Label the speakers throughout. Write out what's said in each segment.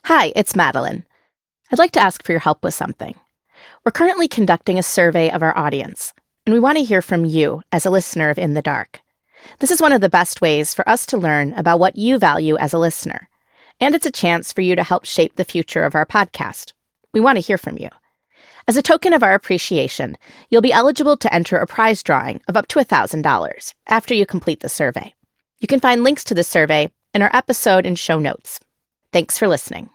Speaker 1: Hi, it's Madeline. I'd like to ask for your help with something. We're currently conducting a survey of our audience, and we want to hear from you as a listener of In the Dark. This is one of the best ways for us to learn about what you value as a listener, and it's a chance for you to help shape the future of our podcast. We want to hear from you. As a token of our appreciation, you'll be eligible to enter a prize drawing of up to $1,000 after you complete the survey. You can find links to the survey in our episode and show notes. Thanks for listening.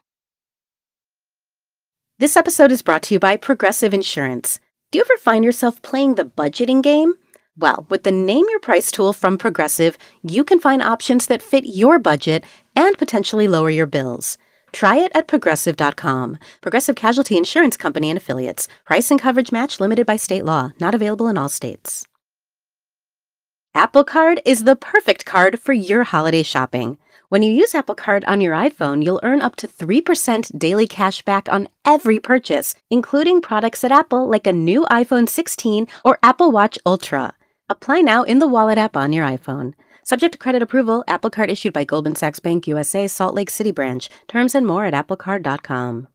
Speaker 2: This episode is brought to you by Progressive Insurance. Do you ever find yourself playing the budgeting game? Well, with the Name Your Price tool from Progressive, you can find options that fit your budget and potentially lower your bills. Try it at progressive.com. Progressive Casualty Insurance Company and Affiliates. Price and coverage match limited by state law. Not available in all states. Apple Card is the perfect card for your holiday shopping. When you use Apple Card on your iPhone, you'll earn up to 3% daily cash back on every purchase, including products at Apple like a new iPhone 16 or Apple Watch Ultra. Apply now in the Wallet app on your iPhone. Subject to credit approval, Apple Card issued by Goldman Sachs Bank USA, Salt Lake City branch. Terms and more at applecard.com.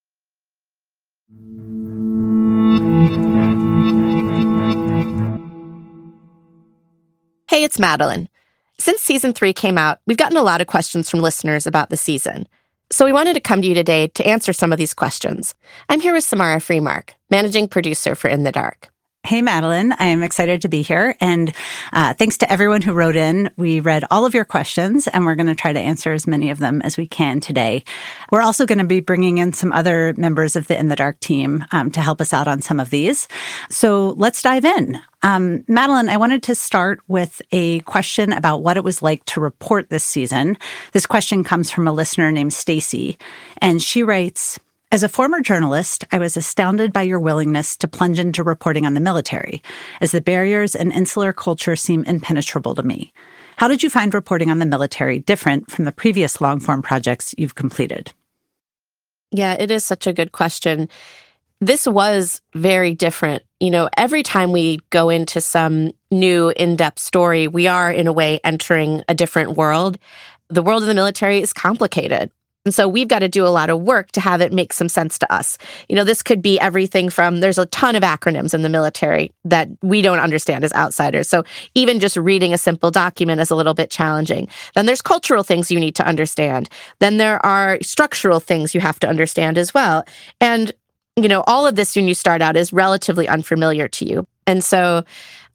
Speaker 1: Hey, it's Madeline. Since season 3 came out, we've gotten a lot of questions from listeners about the season. So we wanted to come to you today to answer some of these questions. I'm here with Samara Freemark, managing producer for In the Dark.
Speaker 3: Hey, Madeline. I am excited to be here. And thanks to everyone who wrote in. We read all of your questions, and we're going to try to answer as many of them as we can today. We're also going to be bringing in some other members of the In the Dark team to help us out on some of these. So let's dive in. Madeline, I wanted to start with a question about what it was like to report this season. This question comes from a listener named Stacy, and she writes, as a former journalist, I was astounded by your willingness to plunge into reporting on the military, as the barriers and insular culture seem impenetrable to me. How did you find reporting on the military different from the previous long-form projects you've completed?
Speaker 1: Yeah, it is such a good question. This was very different. You know, every time we go into some new in-depth story, we are in a way entering a different world. The world of the military is complicated. And so we've got to do a lot of work to have it make some sense to us. You know, this could be everything from, there's a ton of acronyms in the military that we don't understand as outsiders. So even just reading a simple document is a little bit challenging. Then there's cultural things you need to understand. Then there are structural things you have to understand as well. And, you know, all of this when you start out is relatively unfamiliar to you. And so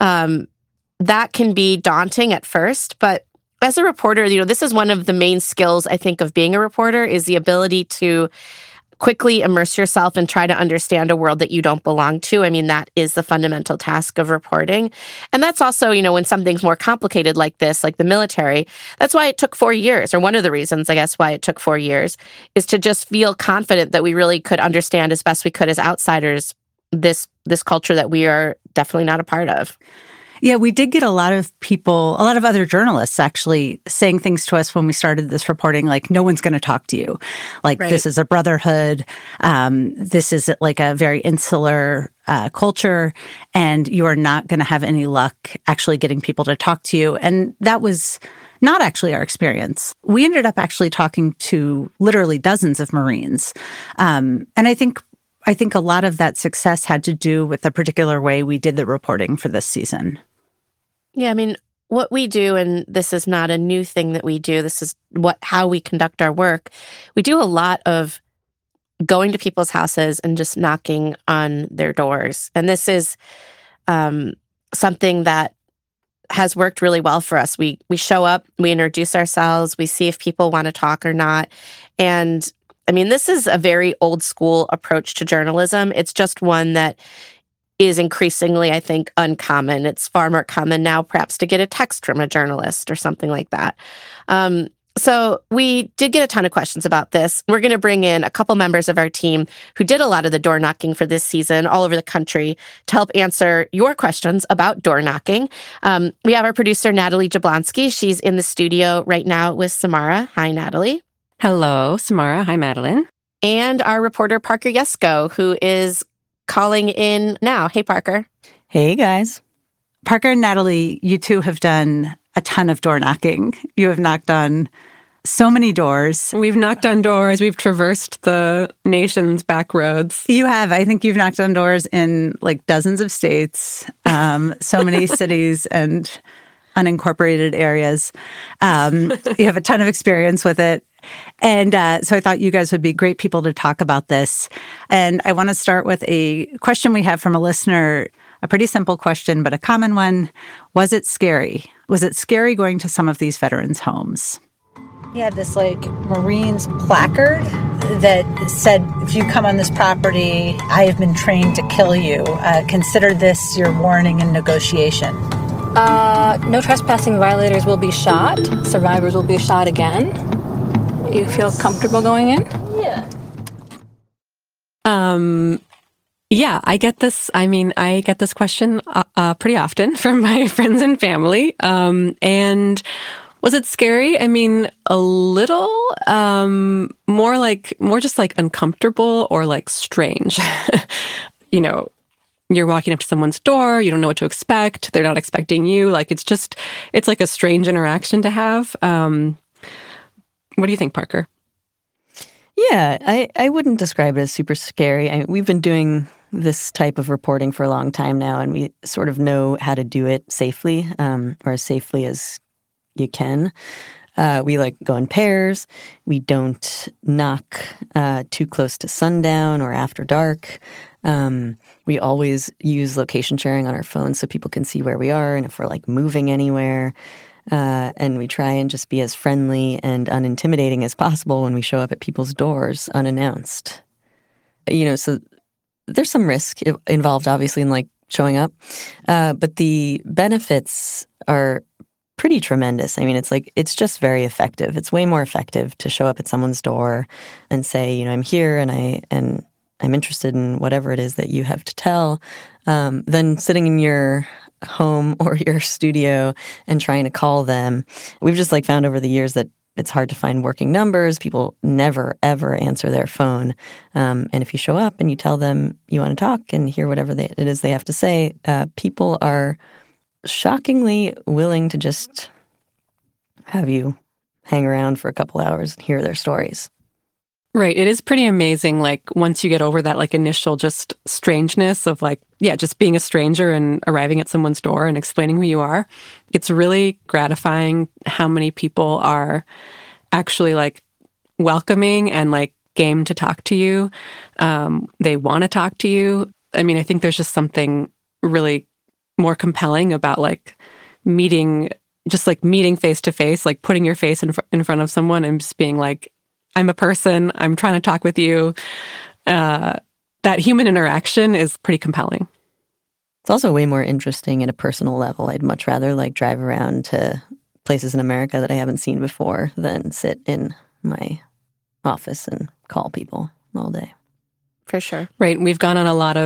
Speaker 1: that can be daunting at first, but as a reporter, you know, this is one of the main skills, I think, of being a reporter is the ability to quickly immerse yourself and try to understand a world that you don't belong to. I mean, that is the fundamental task of reporting. And that's also, you know, when something's more complicated like this, like the military, that's why it took 4 years, or one of the reasons, I guess, why it took 4 years, is to just feel confident that we really could understand as best we could as outsiders this culture that we are definitely not a part of.
Speaker 3: Yeah, we did get a lot of people, a lot of other journalists actually saying things to us when we started this reporting, like, no one's going to talk to you. Like, This is a brotherhood. This is like a very insular culture, and you are not going to have any luck actually getting people to talk to you. And that was not actually our experience. We ended up actually talking to literally dozens of Marines. And I think a lot of that success had to do with the particular way we did the reporting for this season.
Speaker 1: Yeah, I mean, what we do, and this is not a new thing that we do, this is how we conduct our work. We do a lot of going to people's houses and just knocking on their doors. And this is something that has worked really well for us. We show up, we introduce ourselves, we see if people want to talk or not. And I mean, this is a very old school approach to journalism. It's just one that is increasingly, I think, uncommon. It's far more common now, perhaps, to get a text from a journalist or something like that. So we did get a ton of questions about this. We're going to bring in a couple members of our team who did a lot of the door knocking for this season all over the country to help answer your questions about door knocking. We have our producer, Natalie Jablonski. She's in the studio right now with Samara. Hi, Natalie.
Speaker 4: Hello, Samara. Hi, Madeline.
Speaker 1: And our reporter, Parker Yesko, who is calling in now. Hey, Parker.
Speaker 5: Hey, guys.
Speaker 3: Parker and Natalie, you two have done a ton of door knocking. You have knocked on so many doors.
Speaker 4: We've knocked on doors. We've traversed the nation's back roads.
Speaker 3: You have. I think you've knocked on doors in like dozens of states, so many cities and unincorporated areas. You have a ton of experience with it. And so I thought you guys would be great people to talk about this. And I want to start with a question we have from a listener, a pretty simple question, but a common one. Was it scary? Was it scary going to some of these veterans' homes? He had this like Marines placard that said, if you come on this property, I have been trained to kill you. Consider this your warning and negotiation.
Speaker 5: No trespassing violators will be shot. Survivors will be shot again. You feel comfortable going in?
Speaker 4: Yeah. Yeah, I get this. I mean, I get this question pretty often from my friends and family. And was it scary? I mean, a little, more just like uncomfortable or like strange. You know, you're walking up to someone's door, you don't know what to expect. They're not expecting you. Like, it's like a strange interaction to have. What do you think, Parker?
Speaker 6: Yeah, I wouldn't describe it as super scary. We've been doing this type of reporting for a long time now, and we sort of know how to do it safely, or as safely as you can. We like go in pairs. We don't knock too close to sundown or after dark. We always use location sharing on our phones so people can see where we are and if we're like moving anywhere. And we try and just be as friendly and unintimidating as possible when we show up at people's doors unannounced. So there's some risk involved, obviously, in like showing up. But the benefits are pretty tremendous. I mean, it's just very effective. It's way more effective to show up at someone's door and say, I'm here and I'm interested in whatever it is that you have to tell, than sitting in your home or your studio and trying to call them. We've just like found over the years that it's hard to find working numbers. People never, ever answer their phone. And if you show up and you tell them you want to talk and hear whatever it is they have to say, people are shockingly willing to just have you hang around for a couple hours and hear their stories.
Speaker 4: Right. It is pretty amazing. Like once you get over that like initial just strangeness of like, yeah, just being a stranger and arriving at someone's door and explaining who you are, it's really gratifying how many people are actually like welcoming and like game to talk to you. They want to talk to you. I mean, I think there's just something really more compelling about like meeting face to face, like putting your face in front of someone and just being like, I'm a person, I'm trying to talk with you. That human interaction is pretty compelling.
Speaker 6: It's also way more interesting at a personal level. I'd much rather like drive around to places in America that I haven't seen before than sit in my office and call people all day.
Speaker 1: For sure.
Speaker 4: Right. We've gone on a lot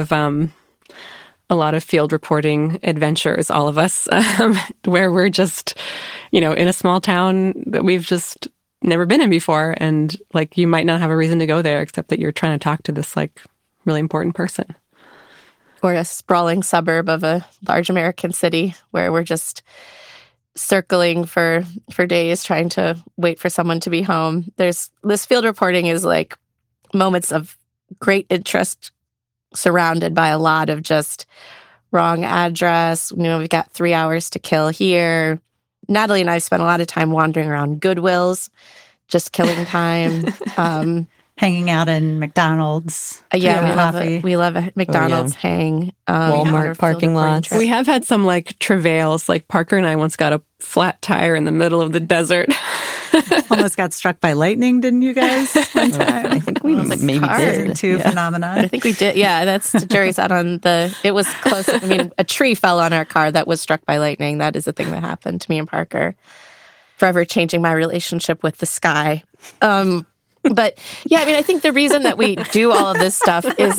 Speaker 4: of field reporting adventures, all of us, where we're just, in a small town that we've just never been in before. And like, you might not have a reason to go there except that you're trying to talk to this like really important person.
Speaker 1: Or a sprawling suburb of a large American city where we're just circling for days trying to wait for someone to be home. This field reporting is like moments of great interest surrounded by a lot of just wrong address. We've got 3 hours to kill here. Natalie and I spent a lot of time wandering around Goodwills, just killing time.
Speaker 3: Hanging out in McDonald's.
Speaker 1: Yeah, we love a McDonald's hang.
Speaker 6: Walmart parking lots.
Speaker 4: We have had some like travails. Like Parker and I once got a flat tire in the middle of the desert.
Speaker 3: Almost got struck by lightning, didn't you guys? One time?
Speaker 6: I think we maybe did.
Speaker 3: Two phenomenon.
Speaker 1: I think we did. Yeah, that's the jury's out on the. It was close. I mean, a tree fell on our car that was struck by lightning. That is a thing that happened to me and Parker. Forever changing my relationship with the sky. But yeah, I mean, I think the reason that we do all of this stuff is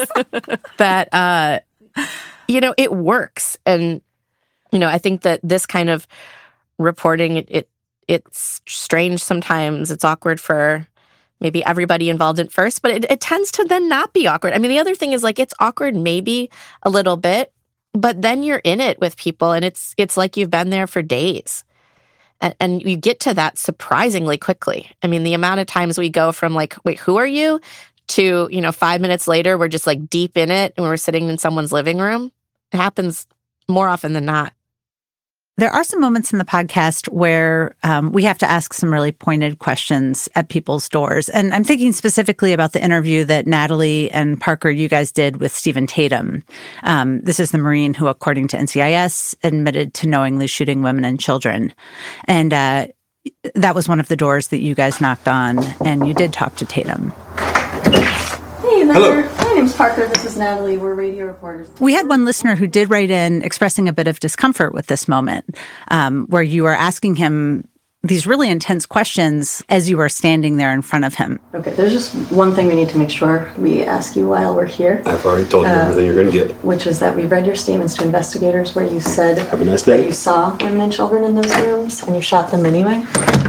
Speaker 1: that it works, and I think that this kind of reporting it's strange sometimes. It's awkward for maybe everybody involved at first, but it tends to then not be awkward. I mean, the other thing is like it's awkward maybe a little bit, but then you're in it with people and it's like you've been there for days. And you get to that surprisingly quickly. I mean, the amount of times we go from like, wait, who are you? To, 5 minutes later, we're just like deep in it and we're sitting in someone's living room. It happens more often than not.
Speaker 3: There are some moments in the podcast where we have to ask some really pointed questions at people's doors. And I'm thinking specifically about the interview that Natalie and Parker, you guys did with Stephen Tatum. This is the Marine who, according to NCIS, admitted to knowingly shooting women and children. And that was one of the doors that you guys knocked on, and you did talk to Tatum.
Speaker 7: Hey, Leonard. My name's Parker. This is Natalie. We're radio reporters.
Speaker 3: We had one listener who did write in expressing a bit of discomfort with this moment, where you were asking him these really intense questions as you were standing there in front of him.
Speaker 7: Okay, there's just one thing we need to make sure we ask you while we're here.
Speaker 8: I've already told you everything you're going to get.
Speaker 7: Which is that we read your statements to investigators where you said
Speaker 8: Have a nice day.
Speaker 7: that you saw women and children in those rooms and you shot them anyway.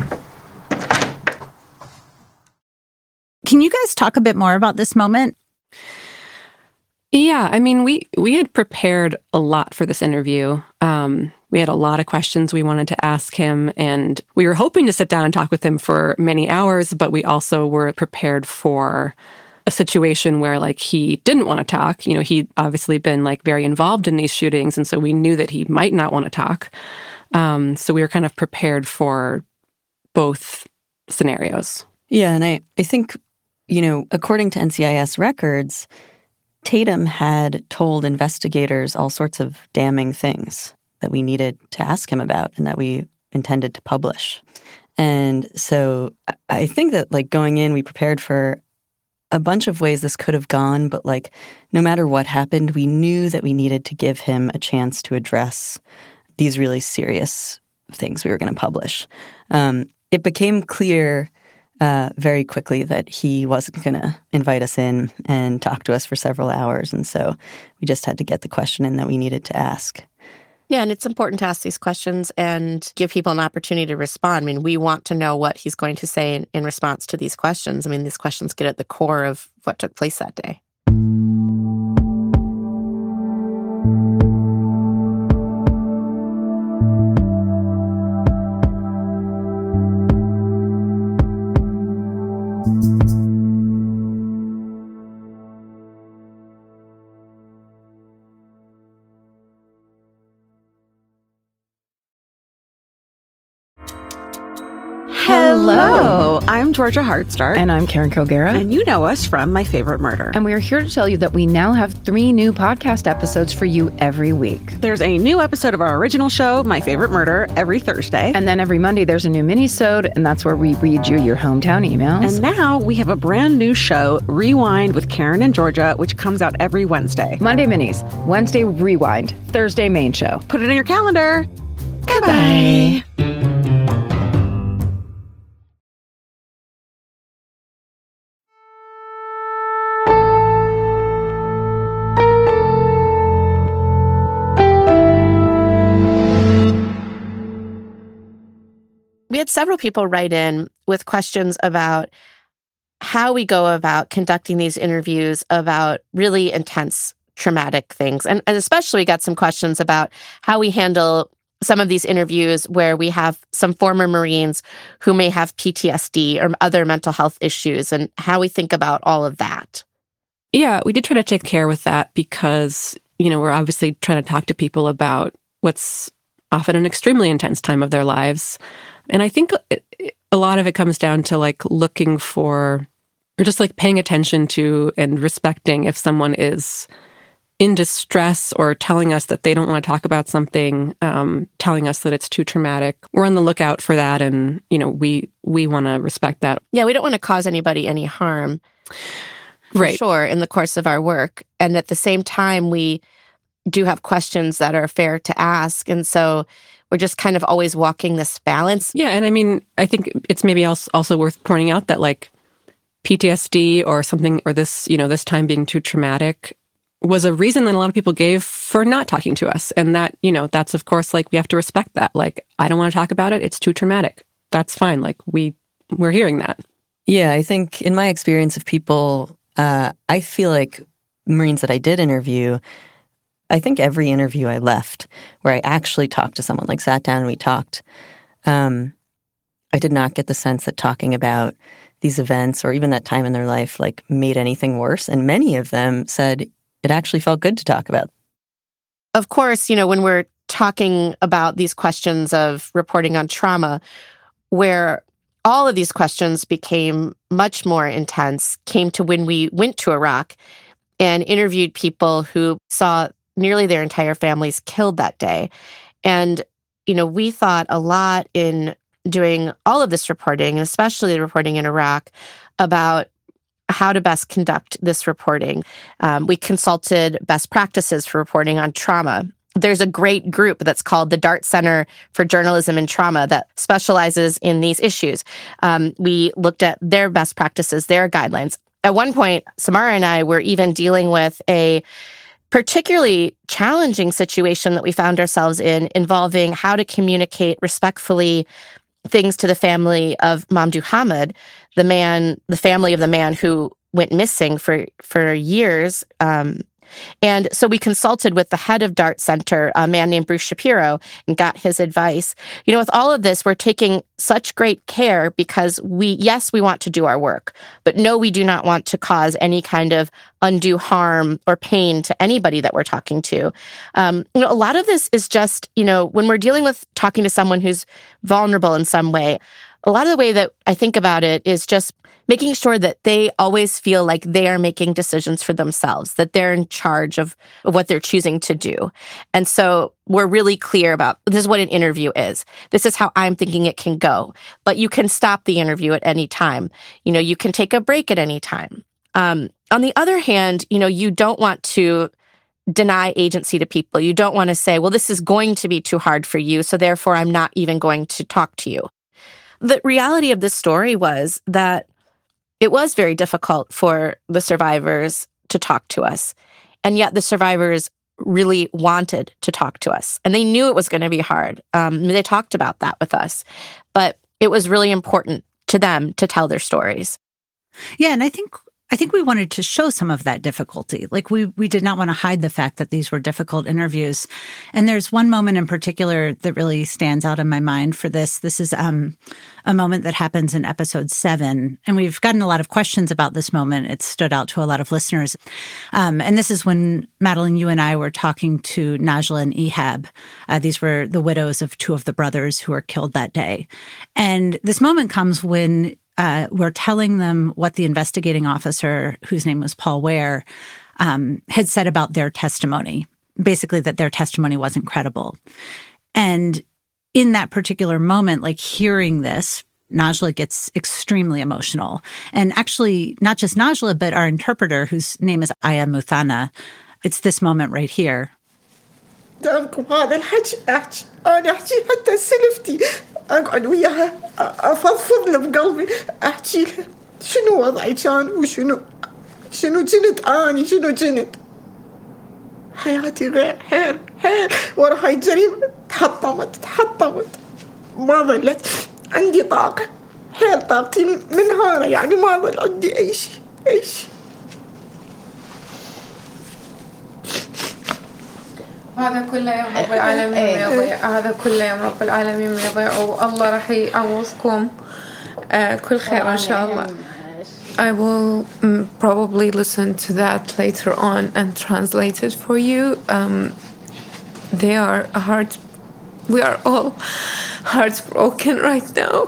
Speaker 3: Can you guys talk a bit more about this moment?
Speaker 4: Yeah, I mean, we had prepared a lot for this interview. We had a lot of questions we wanted to ask him, and we were hoping to sit down and talk with him for many hours, but we also were prepared for a situation where like he didn't want to talk. He'd obviously been like very involved in these shootings, and so we knew that he might not want to talk. So we were kind of prepared for both scenarios.
Speaker 6: Yeah, and I think, according to NCIS records, Tatum had told investigators all sorts of damning things that we needed to ask him about and that we intended to publish. And so I think that like going in, we prepared for a bunch of ways this could have gone, but like no matter what happened, we knew that we needed to give him a chance to address these really serious things we were going to publish. It became clear very quickly that he wasn't going to invite us in and talk to us for several hours. And so we just had to get the question in that we needed to ask.
Speaker 1: Yeah, and it's important to ask these questions and give people an opportunity to respond. I mean, we want to know what he's going to say in response to these questions. I mean, these questions get at the core of what took place that day.
Speaker 9: Hello, I'm Georgia Hardstark.
Speaker 10: And I'm Karen Kilgara.
Speaker 9: And you know us from My Favorite Murder.
Speaker 10: And we are here to tell you that we now have 3 new podcast episodes for you every week.
Speaker 9: There's a new episode of our original show, My Favorite Murder, every Thursday.
Speaker 10: And then every Monday there's a new mini-sode, and that's where we read you your hometown emails.
Speaker 9: And now we have a brand new show, Rewind with Karen and Georgia, which comes out every Wednesday.
Speaker 10: Monday minis, Wednesday rewind, Thursday main show.
Speaker 9: Put it in your calendar. Goodbye.
Speaker 1: We had several people write in with questions about how we go about conducting these interviews about really intense traumatic things. And especially we got some questions about how we handle some of these interviews where we have some former Marines who may have PTSD or other mental health issues and how we think about all of that.
Speaker 4: Yeah, we did try to take care with that because, we're obviously trying to talk to people about what's often an extremely intense time of their lives. And I think a lot of it comes down to like looking for, or just like paying attention to and respecting if someone is in distress or telling us that they don't want to talk about something, telling us that it's too traumatic. We're on the lookout for that. And, we want to respect that.
Speaker 1: Yeah, we don't want to cause anybody any harm.
Speaker 4: Right.
Speaker 1: Sure, in the course of our work. And at the same time, we do have questions that are fair to ask. And so we're just kind of always walking this balance.
Speaker 4: Yeah. And I mean, I think it's maybe also worth pointing out that like PTSD or something, or this, this time being too traumatic was a reason that a lot of people gave for not talking to us. And that, that's of course, like we have to respect that. Like, I don't want to talk about it. It's too traumatic. That's fine. Like we're hearing that.
Speaker 6: Yeah, I think in my experience of people, I feel like Marines that I did interview, I think every interview I left where I actually talked to someone, like sat down and we talked, I did not get the sense that talking about these events or even that time in their life like made anything worse. And many of them said it actually felt good to talk about.
Speaker 1: Of course, when we're talking about these questions of reporting on trauma, where all of these questions became much more intense, came to when we went to Iraq and interviewed people who saw nearly their entire families killed that day. And, we thought a lot in doing all of this reporting, especially the reporting in Iraq, about how to best conduct this reporting. We consulted best practices for reporting on trauma. There's a great group that's called the Dart Center for Journalism and Trauma that specializes in these issues. We looked at their best practices, their guidelines. At one point, Samara and I were even dealing with a particularly challenging situation that we found ourselves in, involving how to communicate respectfully things to the family of Mamdouh Hamid, the family of the man who went missing for years. And so we consulted with the head of Dart Center, a man named Bruce Shapiro, and got his advice. With all of this, we're taking such great care because we want to do our work, but no, we do not want to cause any kind of undue harm or pain to anybody that we're talking to. A lot of this is just, when we're dealing with talking to someone who's vulnerable in some way, a lot of the way that I think about it is just making sure that they always feel like they are making decisions for themselves, that they're in charge of what they're choosing to do. And so we're really clear about this is what an interview is. This is how I'm thinking it can go. But you can stop the interview at any time. You can take a break at any time. On the other hand, you don't want to deny agency to people. You don't want to say, well, this is going to be too hard for you, so therefore I'm not even going to talk to you. The reality of this story was that it was very difficult for the survivors to talk to us. And yet the survivors really wanted to talk to us. And they knew it was going to be hard. They talked about that with us. But it was really important to them to tell their stories.
Speaker 3: Yeah, and I think we wanted to show some of that difficulty. Like we did not want to hide the fact that these were difficult interviews. And there's one moment in particular that really stands out in my mind for this. This is a moment that happens in episode 7. And we've gotten a lot of questions about this moment. It stood out to a lot of listeners. And this is when, Madeline, you and I were talking to Najla and Ehab. These were the widows of 2 of the brothers who were killed that day. And this moment comes when we're telling them what the investigating officer, whose name was Paul Ware, had said about their testimony, basically that their testimony wasn't credible. And in that particular moment, like hearing this, Najla gets extremely emotional. And actually, not just Najla, but our interpreter, whose name is Aya Muthana, it's this moment right here.
Speaker 8: دامكم هذا الحكي أحكي أنا أحكي حتى سلفتي أقعد وياها أفضفض له بقلبي أحكي له شنو وضعي كان وشنو كنت أنا شنو كنت حياتي غير حيل ورا هاي الجريمة تحطمت ما ظلت عندي طاقة حيل طاقتي من هنا يعني ما ظل عندي أي شيء
Speaker 11: هذا كله يوم رب العالمين ما يضيع هذا كله يوم رب العالمين ما يضيع والله راح يعوضكم كل خير إن شاء الله. I will probably listen to that later on and translate it for you. We are all heartbroken right now.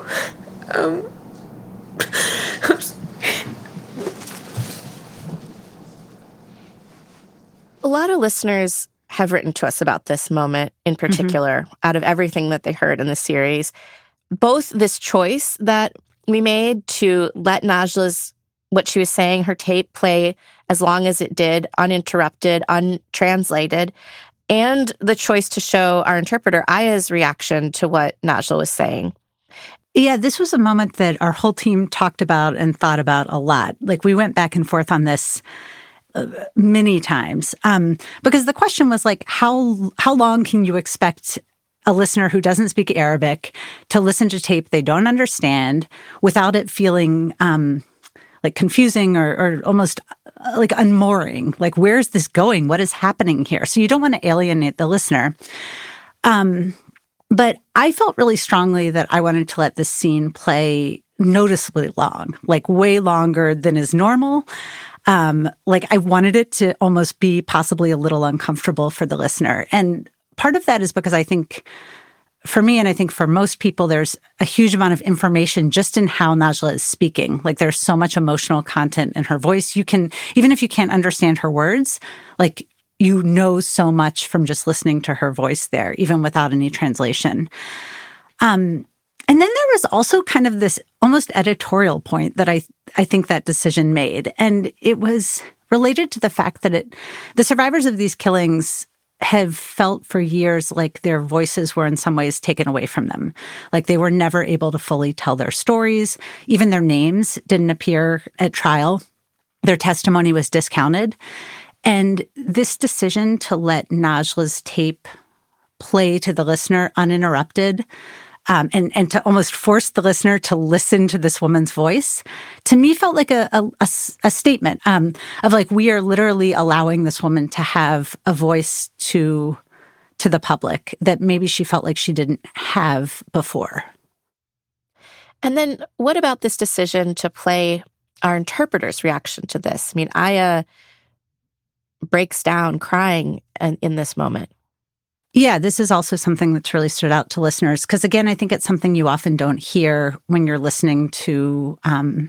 Speaker 1: A lot of listeners have written to us about this moment in particular, out of everything that they heard in the series. Both this choice that we made to let Najla's, what she was saying, her tape play as long as it did, uninterrupted, untranslated, and the choice to show our interpreter Aya's reaction to what Najla was saying.
Speaker 3: Yeah, this was a moment that our whole team talked about and thought about a lot. Like we went back and forth on this many times, because the question was like, how long can you expect a listener who doesn't speak Arabic to listen to tape they don't understand without it feeling like confusing or almost like unmooring? Like, where's this going? What is happening here? So you don't want to alienate the listener. But I felt really strongly that I wanted to let this scene play noticeably long, like way longer than is normal. Like I wanted it to almost be possibly a little uncomfortable for the listener. And part of that is because I think for me, and I think for most people, there's a huge amount of information just in how Najla is speaking. Like there's so much emotional content in her voice. You can, even if you can't understand her words, like you know so much from just listening to her voice there, even without any translation. And then there was also kind of this almost editorial point that I think that decision made. And it was related to the fact that the survivors of these killings have felt for years like their voices were in some ways taken away from them. Like they were never able to fully tell their stories. Even their names didn't appear at trial. Their testimony was discounted. And this decision to let Najla's tape play to the listener uninterrupted, and to almost force the listener to listen to this woman's voice, to me felt like a statement of like, we are literally allowing this woman to have a voice to the public that maybe she felt like she didn't have before.
Speaker 1: And then what about this decision to play our interpreter's reaction to this? I mean, Aya breaks down crying in this moment.
Speaker 3: Yeah, this is also something that's really stood out to listeners because, again, I think it's something you often don't hear when you're listening to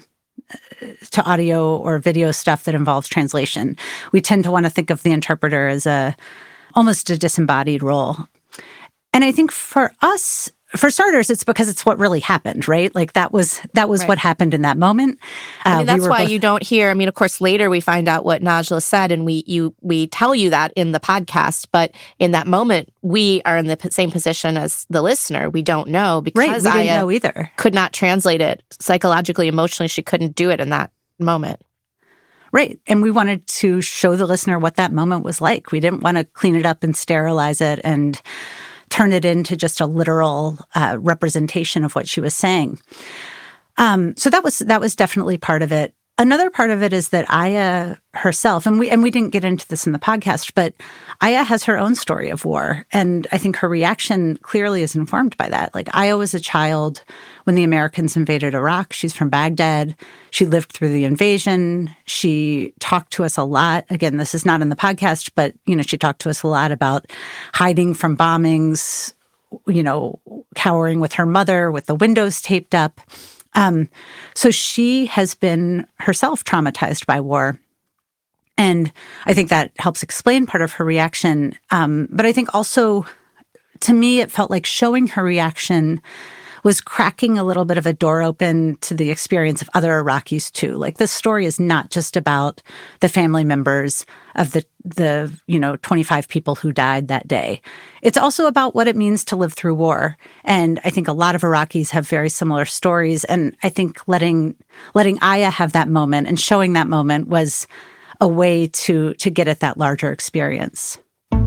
Speaker 3: audio or video stuff that involves translation. We tend to want to think of the interpreter as almost a disembodied role. And I think for us, for starters, it's because it's what really happened, right? Like that was right. What happened in that moment.
Speaker 1: I mean, that's why you don't hear. I mean, of course, later we find out what Najla said, and we tell you that in the podcast. But in that moment, we are in the same position as the listener. We don't know because
Speaker 3: we didn't know either.
Speaker 1: Could not translate it psychologically, emotionally. She couldn't do it in that moment.
Speaker 3: Right. And we wanted to show the listener what that moment was like. We didn't want to clean it up and sterilize it and turn it into just a literal representation of what she was saying. So that was definitely part of it. Another part of it is that Aya herself, and we didn't get into this in the podcast, but Aya has her own story of war. And I think her reaction clearly is informed by that. Like Aya was a child when the Americans invaded Iraq. She's from Baghdad. She lived through the invasion. She talked to us a lot. Again, this is not in the podcast, but, she talked to us a lot about hiding from bombings, cowering with her mother with the windows taped up. So she has been herself traumatized by war. And I think that helps explain part of her reaction. But I think also, to me, it felt like showing her reaction was cracking a little bit of a door open to the experience of other Iraqis too. Like this story is not just about the family members of the 25 people who died that day. It's also about what it means to live through war. And I think a lot of Iraqis have very similar stories. And I think letting Aya have that moment and showing that moment was a way to get at that larger experience.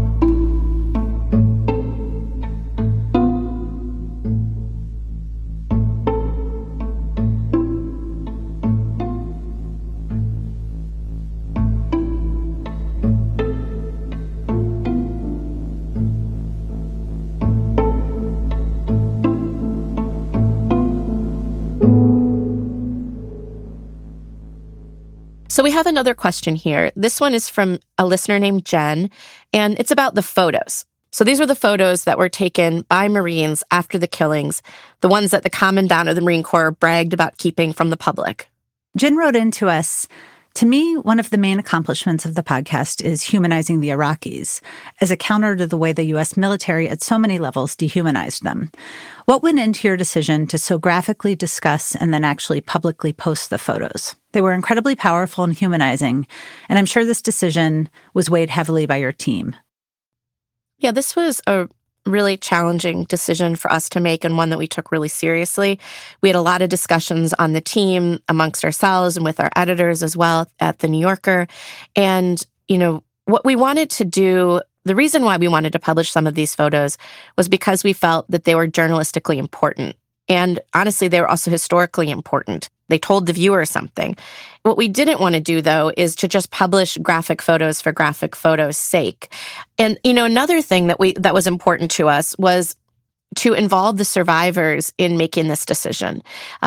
Speaker 1: So we have another question here. This one is from a listener named Jen, and it's about the photos. So these were the photos that were taken by Marines after the killings, the ones that the Commandant of the Marine Corps bragged about keeping from the public.
Speaker 3: Jen wrote into us, to me, one of the main accomplishments of the podcast is humanizing the Iraqis as a counter to the way the U.S. military at so many levels dehumanized them. What went into your decision to so graphically discuss and then actually publicly post the photos? They were incredibly powerful and humanizing, and I'm sure this decision was weighed heavily by your team.
Speaker 1: Yeah, this was a really challenging decision for us to make and one that we took really seriously. We had a lot of discussions on the team amongst ourselves and with our editors as well at The New Yorker. And, what we wanted to do, the reason why we wanted to publish some of these photos was because we felt that they were journalistically important. And honestly, they were also historically important. They told the viewer something. What we didn't want to do, though, is to just publish graphic photos for graphic photos' sake. And, another thing that was important to us was to involve the survivors in making this decision.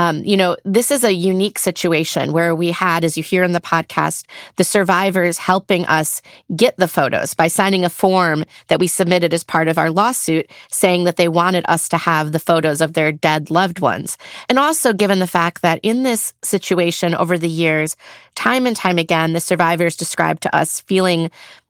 Speaker 1: This is a unique situation where we had, as you hear in the podcast, the survivors helping us get the photos by signing a form that we submitted as part of our lawsuit saying that they wanted us to have the photos of their dead loved ones. And also given the fact that in this situation over the years, time and time again, the survivors described to us feeling,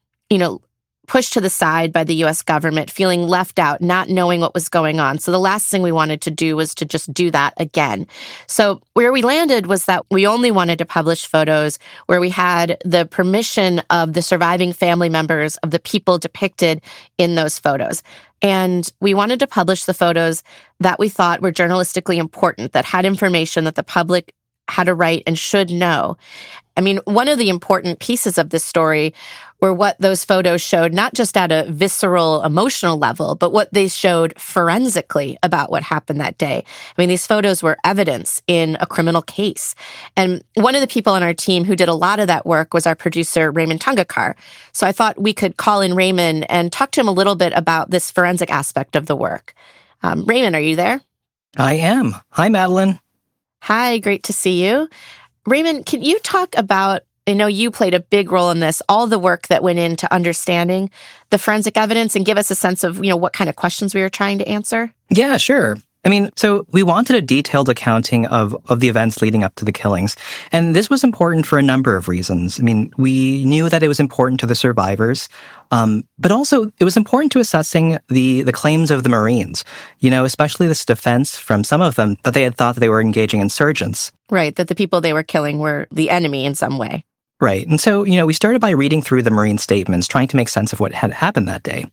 Speaker 1: pushed to the side by the U.S. government, feeling left out, not knowing what was going on. So the last thing we wanted to do was to just do that again. So where we landed was that we only wanted to publish photos where we had the permission of the surviving family members of the people depicted in those photos. And we wanted to publish the photos that we thought were journalistically important, that had information that the public had a right and should know. I mean, one of the important pieces of this story were what those photos showed, not just at a visceral, emotional level, but what they showed forensically about what happened that day. I mean, these photos were evidence in a criminal case. And one of the people on our team who did a lot of that work was our producer, Raymond Tungakar. So I thought we could call in Raymond and talk to him a little bit about this forensic aspect of the work. Raymond, are you there?
Speaker 12: I am. Hi, Madeline.
Speaker 1: Hi, great to see you. Raymond, can you talk about, I know you played a big role in this, all the work that went into understanding the forensic evidence and give us a sense of, what kind of questions we were trying to answer?
Speaker 12: Yeah, sure. I mean, so we wanted a detailed accounting of the events leading up to the killings. And this was important for a number of reasons. I mean, we knew that it was important to the survivors, but also it was important to assessing the claims of the Marines, especially this defense from some of them that they had thought that they were engaging insurgents.
Speaker 1: Right, that the people they were killing were the enemy in some way.
Speaker 12: Right. And so, we started by reading through the Marine statements, trying to make sense of what had happened that day.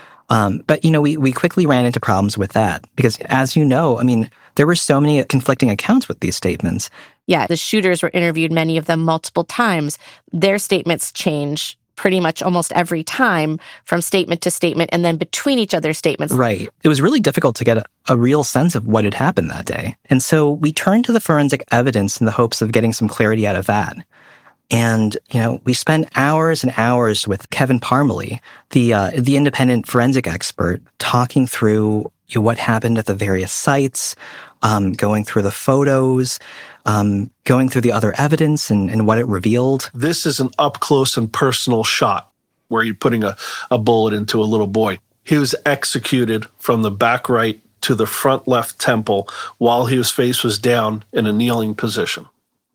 Speaker 12: But we quickly ran into problems with that because, as you know, I mean, there were so many conflicting accounts with these statements.
Speaker 1: Yeah, the shooters were interviewed, many of them multiple times. Their statements change pretty much almost every time from statement to statement and then between each other's statements.
Speaker 12: Right. It was really difficult to get a real sense of what had happened that day. And so we turned to the forensic evidence in the hopes of getting some clarity out of that. And, we spent hours and hours with Kevin Parmalee, the independent forensic expert, talking through what happened at the various sites, going through the photos, going through the other evidence and what it revealed.
Speaker 13: This is an up-close and personal shot where you're putting a bullet into a little boy. He was executed from the back right to the front left temple while his face was down in a kneeling position.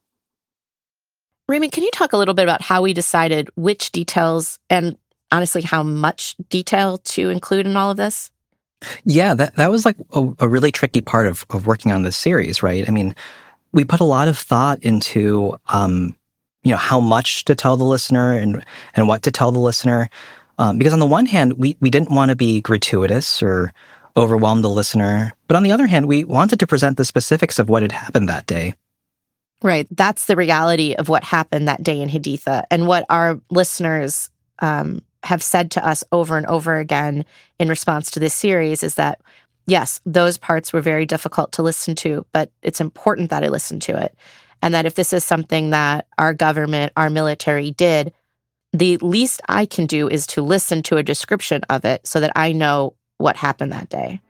Speaker 1: Raymond, can you talk a little bit about how we decided which details and honestly how much detail to include in all of this?
Speaker 12: Yeah, that was like a really tricky part of working on this series, right? I mean, we put a lot of thought into, how much to tell the listener and what to tell the listener. Because on the one hand, we didn't want to be gratuitous or overwhelm the listener. But on the other hand, we wanted to present the specifics of what had happened that day.
Speaker 1: Right. That's the reality of what happened that day in Haditha and what our listeners have said to us over and over again in response to this series is that, yes, those parts were very difficult to listen to, but it's important that I listen to it. And that if this is something that our government, our military did, the least I can do is to listen to a description of it so that I know what happened that day.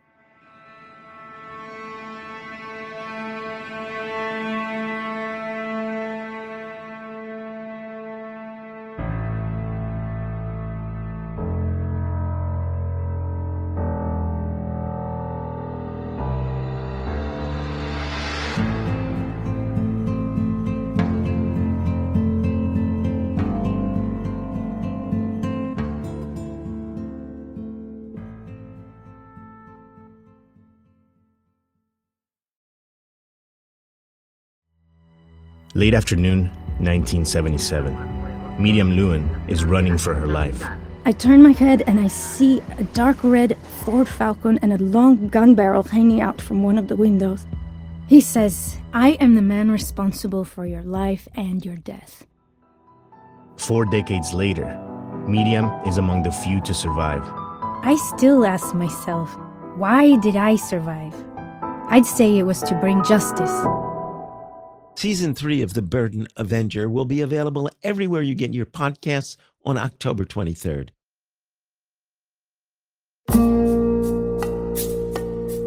Speaker 14: Late afternoon, 1977. Medium Lewin is running for her life.
Speaker 15: I turn my head and I see a dark red Ford Falcon and a long gun barrel hanging out from one of the windows. He says, "I am the man responsible for your life and your death."
Speaker 14: 4 decades later, Medium is among the few to survive.
Speaker 15: I still ask myself, why did I survive? I'd say it was to bring justice.
Speaker 16: Season 3 of The Burden Avenger will be available everywhere you get your podcasts on October 23rd.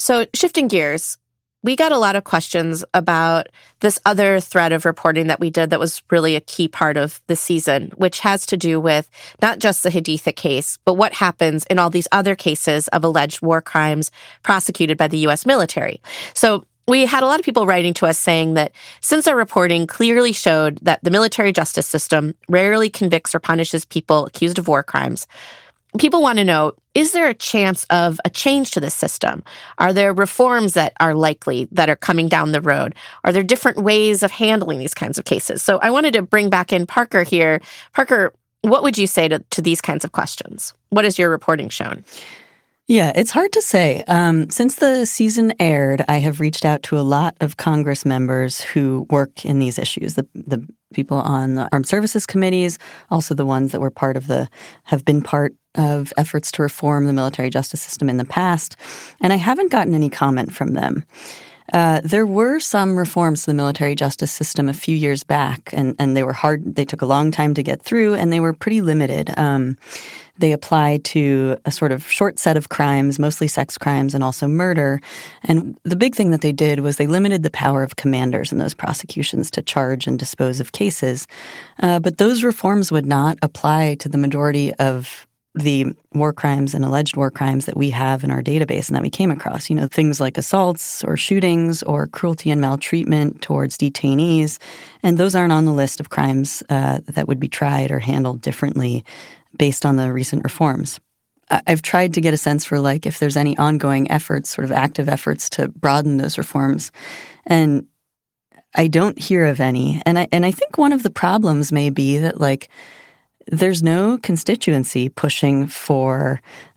Speaker 1: So shifting gears, we got a lot of questions about this other thread of reporting that we did that was really a key part of the season, which has to do with not just the Haditha case, but what happens in all these other cases of alleged war crimes prosecuted by the U.S. military. So we had a lot of people writing to us saying that since our reporting clearly showed that the military justice system rarely convicts or punishes people accused of war crimes, people want to know, is there a chance of a change to this system? Are there reforms that are likely that are coming down the road? Are there different ways of handling these kinds of cases? So I wanted to bring back in Parker here. Parker, what would you say to these kinds of questions? What has your reporting shown?
Speaker 6: Yeah, it's hard to say. Since the season aired, I have reached out to a lot of Congress members who work in these issues, the people on the Armed Services Committees, also the ones that have been part of efforts to reform the military justice system in the past, and I haven't gotten any comment from them. There were some reforms to the military justice system a few years back, and they were hard. They took a long time to get through, and they were pretty limited. They applied to a sort of short set of crimes, mostly sex crimes and also murder. And the big thing that they did was they limited the power of commanders in those prosecutions to charge and dispose of cases. But those reforms would not apply to the majority of the war crimes and alleged war crimes that we have in our database and that we came across. You know, things like assaults or shootings or cruelty and maltreatment towards detainees. And those aren't on the list of crimes that would be tried or handled differently based on the recent reforms. I've tried to get a sense for like if there's any ongoing efforts, sort of active efforts to broaden those reforms. And I don't hear of any. And I think one of the problems may be that like there's no constituency pushing for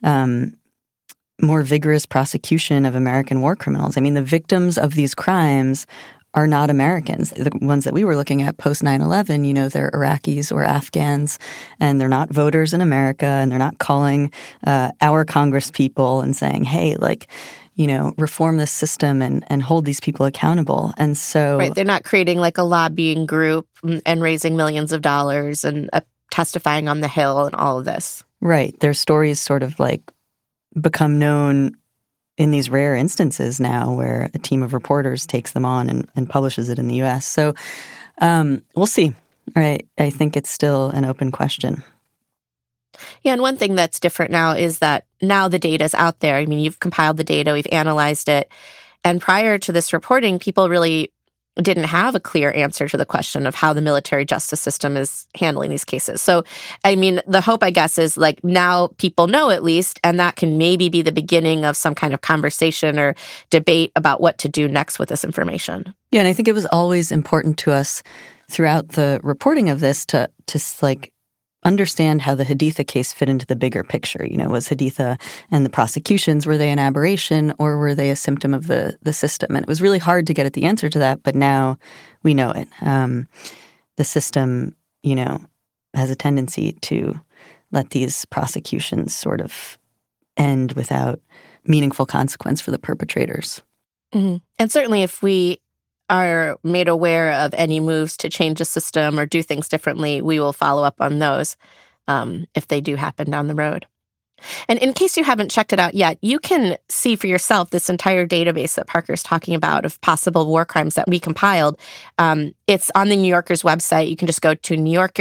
Speaker 6: more vigorous prosecution of American war criminals. I mean, the victims of these crimes are not Americans. The ones that we were looking at post 9/11, you know, they're Iraqis or Afghans, and they're not voters in America, and they're not calling our Congress people and saying, hey, like, you know, reform this system and hold these people accountable. And so...
Speaker 1: Right, they're not creating like a lobbying group and raising millions of dollars and testifying on the Hill and all of this.
Speaker 6: Right. Their stories sort of like become known in these rare instances now where a team of reporters takes them on and publishes it in the U.S. So we'll see. Right. I think it's still an open question.
Speaker 1: Yeah, and one thing that's different now is that now the data is out there. I mean, you've compiled the data, we've analyzed it. And prior to this reporting, people really didn't have a clear answer to the question of how the military justice system is handling these cases. So, I mean, the hope, I guess, is like now people know at least, and that can maybe be the beginning of some kind of conversation or debate about what to do next with this information.
Speaker 6: Yeah, and I think it was always important to us throughout the reporting of this to like understand how the Haditha case fit into the bigger picture. You know, was Haditha and the prosecutions, were they an aberration or were they a symptom of the system? And it was really hard to get at the answer to that, but now we know it. The system, you know, has a tendency to let these prosecutions sort of end without meaningful consequence for the perpetrators.
Speaker 1: Mm-hmm. And certainly if we are made aware of any moves to change the system or do things differently, we will follow up on those if they do happen down the road. And in case you haven't checked it out yet, you can see for yourself this entire database that Parker's talking about of possible war crimes that we compiled. It's on the New Yorker's website. You can just go to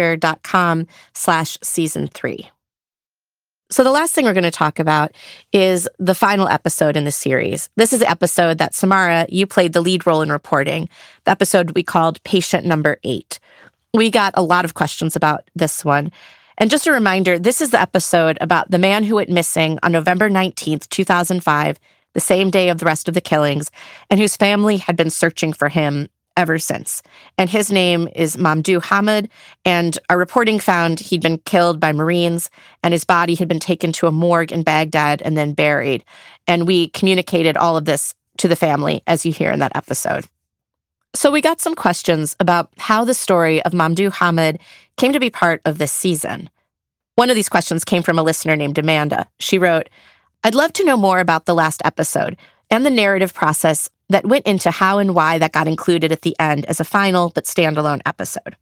Speaker 1: newyorker.com/season3. So the last thing we're going to talk about is the final episode in the series. This is the episode that, Samara, you played the lead role in reporting, the episode we called Patient Number 8. We got a lot of questions about this one. And just a reminder, this is the episode about the man who went missing on November 19th, 2005, the same day of the rest of the killings, and whose family had been searching for him ever since. And his name is Mamdouh Hamid, and our reporting found he'd been killed by Marines, and his body had been taken to a morgue in Baghdad and then buried. And we communicated all of this to the family, as you hear in that episode. So we got some questions about how the story of Mamdouh Hamid came to be part of this season. One of these questions came from a listener named Amanda. She wrote, "I'd love to know more about the last episode and the narrative process that went into how and why that got included at the end as a final but standalone episode."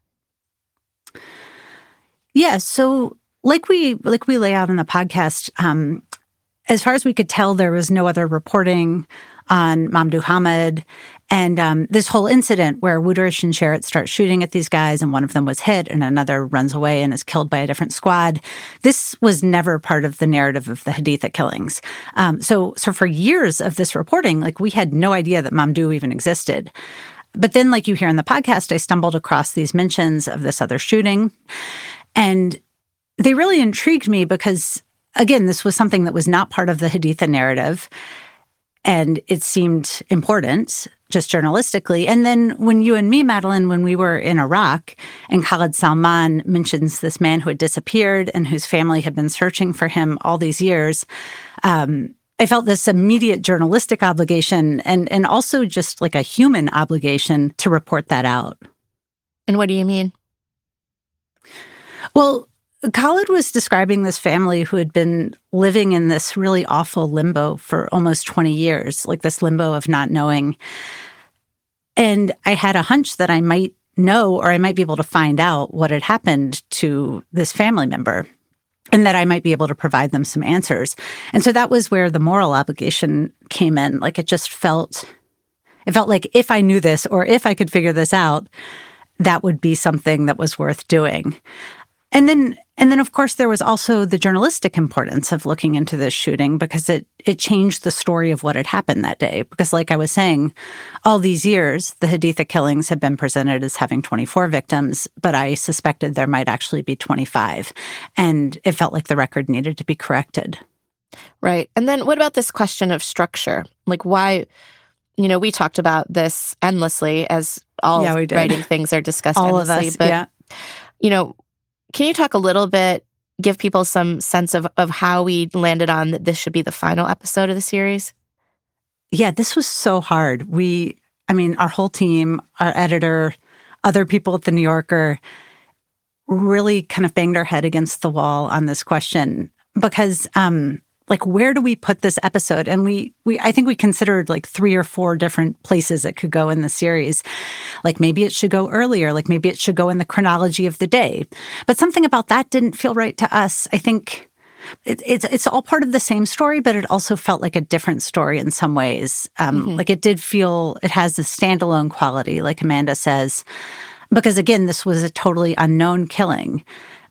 Speaker 3: Yeah, so like we lay out in the podcast, as far as we could tell, there was no other reporting on Mamdouh Hamid, and this whole incident where Wuderish and Sherritt start shooting at these guys, and one of them was hit, and another runs away and is killed by a different squad. This was never part of the narrative of the Haditha killings. So for years of this reporting, like, we had no idea that Mamdouh even existed. But then, like you hear in the podcast, I stumbled across these mentions of this other shooting, and they really intrigued me because, again, this was something that was not part of the Haditha narrative, and it seemed important just journalistically. And then when you and me, Madeline, when we were in Iraq, and Khalid Salman mentions this man who had disappeared and whose family had been searching for him all these years, I felt this immediate journalistic obligation and also just like a human obligation to report that out.
Speaker 1: And what do you mean?
Speaker 3: Well, Khalid was describing this family who had been living in this really awful limbo for almost 20 years, like this limbo of not knowing. And I had a hunch that I might know, or I might be able to find out what had happened to this family member, and that I might be able to provide them some answers. And so that was where the moral obligation came in. Like, it felt like if I knew this, or if I could figure this out, that would be something that was worth doing. And then, of course, there was also the journalistic importance of looking into this shooting, because it changed the story of what had happened that day. Because, like I was saying, all these years, the Haditha killings have been presented as having 24 victims, but I suspected there might actually be 25. And it felt like the record needed to be corrected.
Speaker 1: Right. And then what about this question of structure? Like, why, we talked about this endlessly, as all writing things are discussed
Speaker 3: all
Speaker 1: endlessly.
Speaker 3: Of us,
Speaker 1: but, can you talk a little bit, give people some sense of how we landed on that this should be the final episode of the series?
Speaker 3: Yeah, this was so hard. Our whole team, our editor, other people at the New Yorker really kind of banged our head against the wall on this question, because where do we put this episode? And I think we considered like 3 or 4 different places it could go in the series. Like, maybe it should go earlier, like maybe it should go in the chronology of the day. But something about that didn't feel right to us. I think it's all part of the same story, but it also felt like a different story in some ways. Like, it did feel, it has a standalone quality, like Amanda says, because again, this was a totally unknown killing.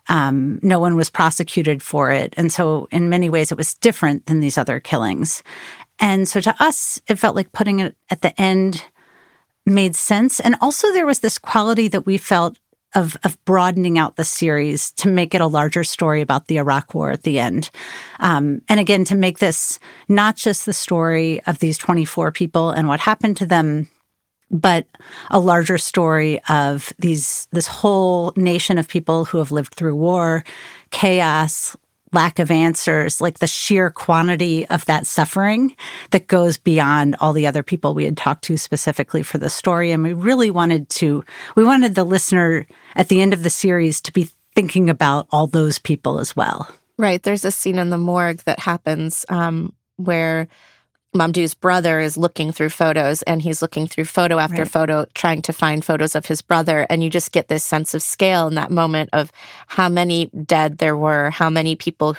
Speaker 3: No one was prosecuted for it. And so in many ways, it was different than these other killings. And so to us, it felt like putting it at the end made sense. And also there was this quality that we felt of broadening out the series to make it a larger story about the Iraq War at the end. And again, to make this not just the story of these 24 people and what happened to them, but a larger story of this whole nation of people who have lived through war, chaos, lack of answers, like the sheer quantity of that suffering that goes beyond all the other people we had talked to specifically for the story. And we really wanted the listener at the end of the series to be thinking about all those people as well.
Speaker 1: Right. There's a scene in the morgue that happens where Mamdouh's brother is looking through photos, and he's looking through photo after photo, trying to find photos of his brother. And you just get this sense of scale in that moment of how many dead there were, how many people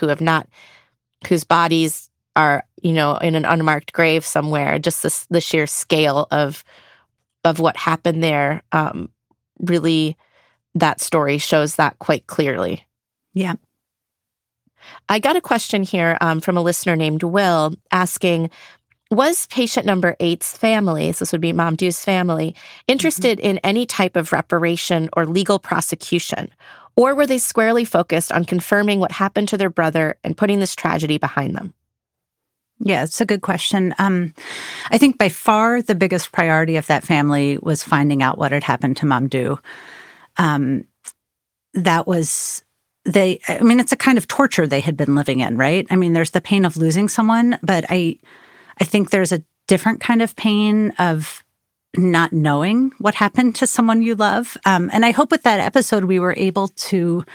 Speaker 1: whose bodies are, in an unmarked grave somewhere. Just the sheer scale of what happened there. Really, that story shows that quite clearly.
Speaker 3: Yeah.
Speaker 1: I got a question here from a listener named Will asking, was patient number 8's family, so this would be Mamdouh's family, interested in any type of reparation or legal prosecution? Or were they squarely focused on confirming what happened to their brother and putting this tragedy behind them?
Speaker 3: Yeah, it's a good question. I think by far the biggest priority of that family was finding out what had happened to Mamdouh. It's a kind of torture they had been living in, right? There's the pain of losing someone, but I think there's a different kind of pain of not knowing what happened to someone you love. And I hope with that episode, we were able to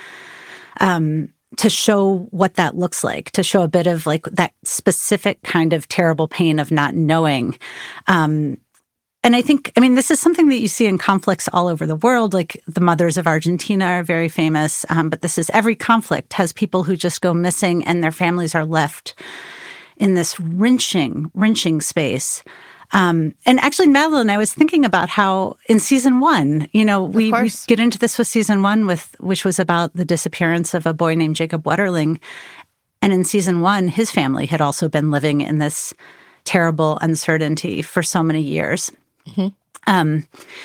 Speaker 3: show what that looks like, to show a bit of like that specific kind of terrible pain of not knowing. And I think, this is something that you see in conflicts all over the world. Like the mothers of Argentina are very famous, but every conflict has people who just go missing and their families are left in this wrenching space. And actually, Madeline, I was thinking about how in season 1, we get into this with season 1, which was about the disappearance of a boy named Jacob Wetterling. And in season 1, his family had also been living in this terrible uncertainty for so many years. Mm-hmm.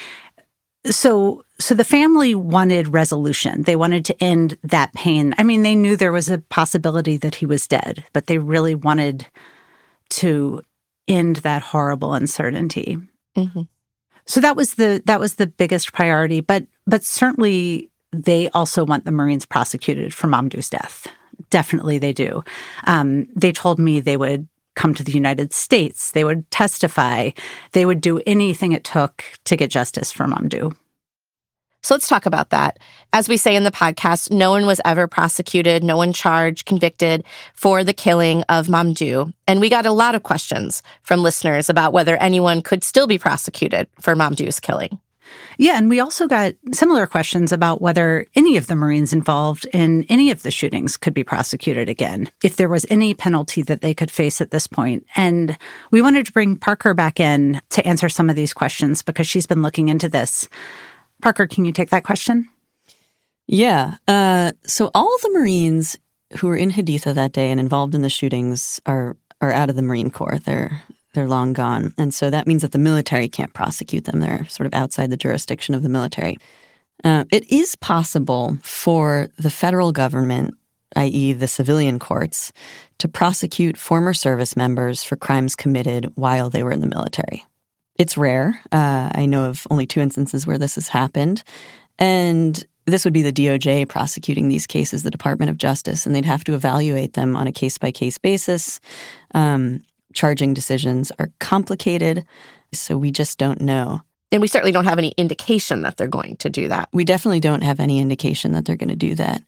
Speaker 3: So the family wanted resolution. They wanted to end that pain. I mean, they knew there was a possibility that he was dead, but they really wanted to end that horrible uncertainty. Mm-hmm. So that was the biggest priority. But certainly they also want the Marines prosecuted for Mamdouh's death. Definitely they do. They told me they would come to the United States. They would testify. They would do anything it took to get justice for Mamdouh.
Speaker 1: So let's talk about that. As we say in the podcast, no one was ever prosecuted, no one charged, convicted for the killing of Mamdouh. And we got a lot of questions from listeners about whether anyone could still be prosecuted for Mamdouh's killing.
Speaker 3: Yeah, and we also got similar questions about whether any of the Marines involved in any of the shootings could be prosecuted again, if there was any penalty that they could face at this point. And we wanted to bring Parker back in to answer some of these questions because she's been looking into this. Parker, can you take that question?
Speaker 6: Yeah. So all the Marines who were in Haditha that day and involved in the shootings are out of the Marine Corps. They're long gone. And so that means that the military can't prosecute them. They're sort of outside the jurisdiction of the military. It is possible for the federal government, i.e. the civilian courts, to prosecute former service members for crimes committed while they were in the military. It's rare. I know of only 2 instances where this has happened. And this would be the DOJ prosecuting these cases, the Department of Justice, and they'd have to evaluate them on a case-by-case basis. Charging decisions are complicated, so we just don't know.
Speaker 1: And we certainly don't have any indication that they're going to do that.
Speaker 6: We definitely don't have any indication that they're going to do that.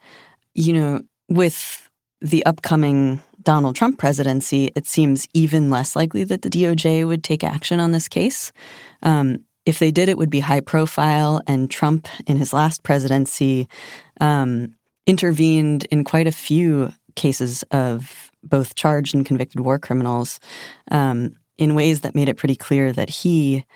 Speaker 6: With the upcoming Donald Trump presidency, it seems even less likely that the DOJ would take action on this case. If they did, it would be high profile, and Trump, in his last presidency, intervened in quite a few cases of both charged and convicted war criminals in ways that made it pretty clear that he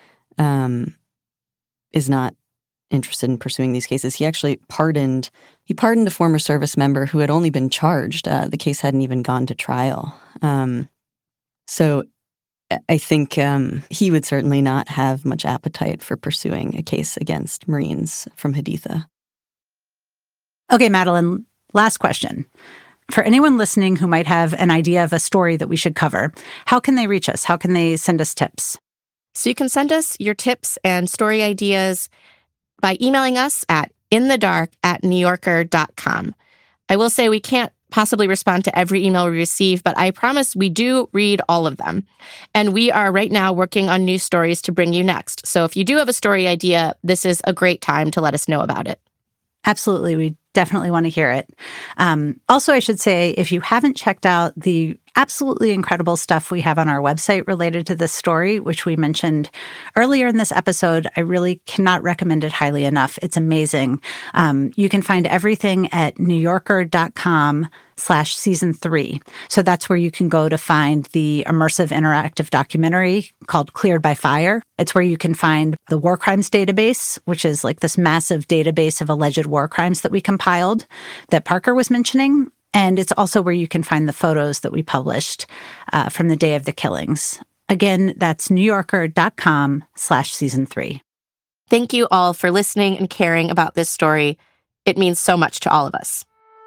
Speaker 6: is not interested in pursuing these cases. He actually pardoned a former service member who had only been charged. The case hadn't even gone to trial. So I think he would certainly not have much appetite for pursuing a case against Marines from Haditha.
Speaker 3: Okay, Madeline, last question. For anyone listening who might have an idea of a story that we should cover, how can they reach us? How can they send us tips?
Speaker 1: So you can send us your tips and story ideas by emailing us at inthedark@newyorker.com. I will say we can't possibly respond to every email we receive, but I promise we do read all of them. And we are right now working on new stories to bring you next. So if you do have a story idea, this is a great time to let us know about it.
Speaker 3: Absolutely. We definitely want to hear it. Also, I should say, if you haven't checked out the absolutely incredible stuff we have on our website related to this story, which we mentioned earlier in this episode, I really cannot recommend it highly enough. It's amazing. You can find everything at newyorker.com/season 3. So that's where you can go to find the immersive interactive documentary called Cleared by Fire. It's where you can find the war crimes database, which is like this massive database of alleged war crimes that we compiled that Parker was mentioning. And it's also where you can find the photos that we published from the day of the killings. Again, that's newyorker.com/season 3.
Speaker 1: Thank you all for listening and caring about this story. It means so much to all of us.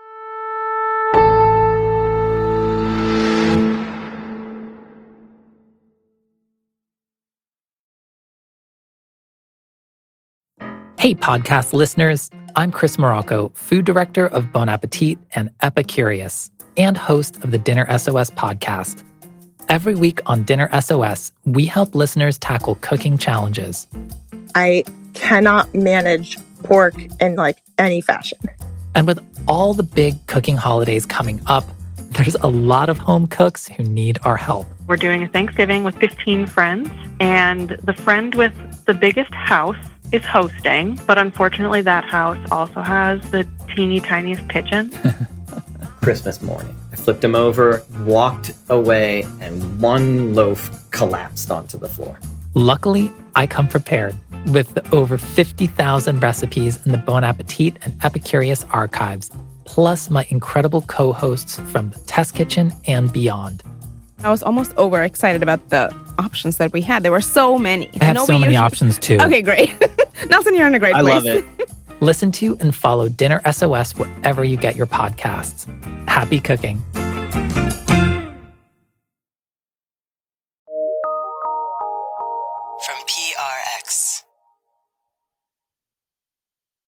Speaker 17: Hey, podcast listeners. I'm Chris Morocco, food director of Bon Appetit and Epicurious, and host of the Dinner SOS podcast. Every week on Dinner SOS, we help listeners tackle cooking challenges.
Speaker 18: I cannot manage pork in any fashion.
Speaker 17: And with all the big cooking holidays coming up, there's a lot of home cooks who need our help.
Speaker 9: We're doing a Thanksgiving with 15 friends, and the friend with the biggest house is hosting, but unfortunately that house also has the teeny tiniest kitchen.
Speaker 17: Christmas morning,
Speaker 19: I flipped him over, walked away, and one loaf collapsed onto the floor.
Speaker 17: Luckily, I come prepared with over 50,000 recipes in the Bon Appetit and Epicurious archives, plus my incredible co-hosts from the Test Kitchen and beyond.
Speaker 20: I was almost overexcited about the options that we had. There were so many.
Speaker 17: I have so many options too.
Speaker 20: Okay, great. Nelson, you're in a great place.
Speaker 19: I love it.
Speaker 17: Listen to and follow Dinner SOS wherever you get your podcasts. Happy cooking.